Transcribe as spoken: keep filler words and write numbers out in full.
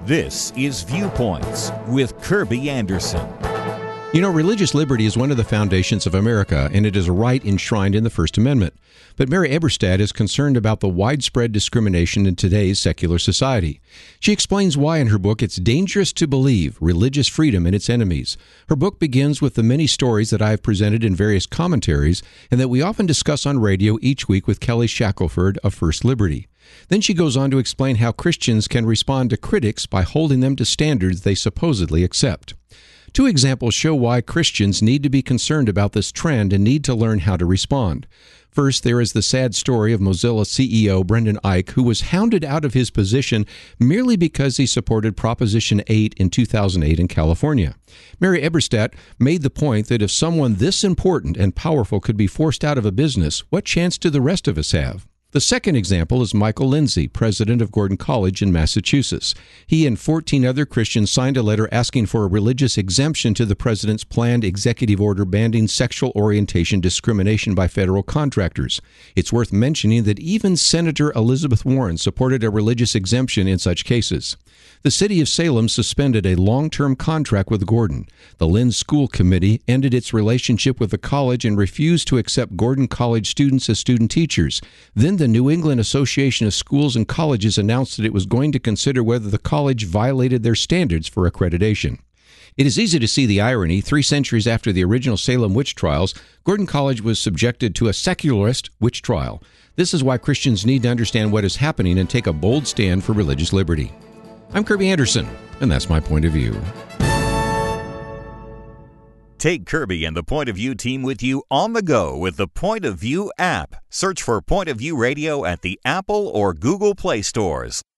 This is Viewpoints with Kirby Anderson. You know, religious liberty is one of the foundations of America, and it is a right enshrined in the First Amendment. But Mary Eberstadt is concerned about the widespread discrimination in today's secular society. She explains why in her book it's dangerous to believe religious freedom in its enemies. Her book begins with the many stories that I have presented in various commentaries and that we often discuss on radio each week with Kelly Shackelford of First Liberty. Then she goes on to explain how Christians can respond to critics by holding them to standards they supposedly accept. Two examples show why Christians need to be concerned about this trend and need to learn how to respond. First, there is the sad story of Mozilla C E O Brendan Eich, who was hounded out of his position merely because he supported Proposition eight in two thousand eight in California. Mary Eberstadt made the point that if someone this important and powerful could be forced out of a business, what chance do the rest of us have? The second example is Michael Lindsay, president of Gordon College in Massachusetts. He and fourteen other Christians signed a letter asking for a religious exemption to the president's planned executive order banning sexual orientation discrimination by federal contractors. It's worth mentioning that even Senator Elizabeth Warren supported a religious exemption in such cases. The city of Salem suspended a long-term contract with Gordon. The Lynn School Committee ended its relationship with the college and refused to accept Gordon College students as student teachers. Then the New England Association of Schools and Colleges announced that it was going to consider whether the college violated their standards for accreditation. It is easy to see the irony. Three centuries after the original Salem witch trials, Gordon College was subjected to a secularist witch trial. This is why Christians need to understand what is happening and take a bold stand for religious liberty. I'm Kirby Anderson, and that's my point of view. Take Kirby and the Point of View team with you on the go with the Point of View app. Search for Point of View Radio at the Apple or Google Play stores.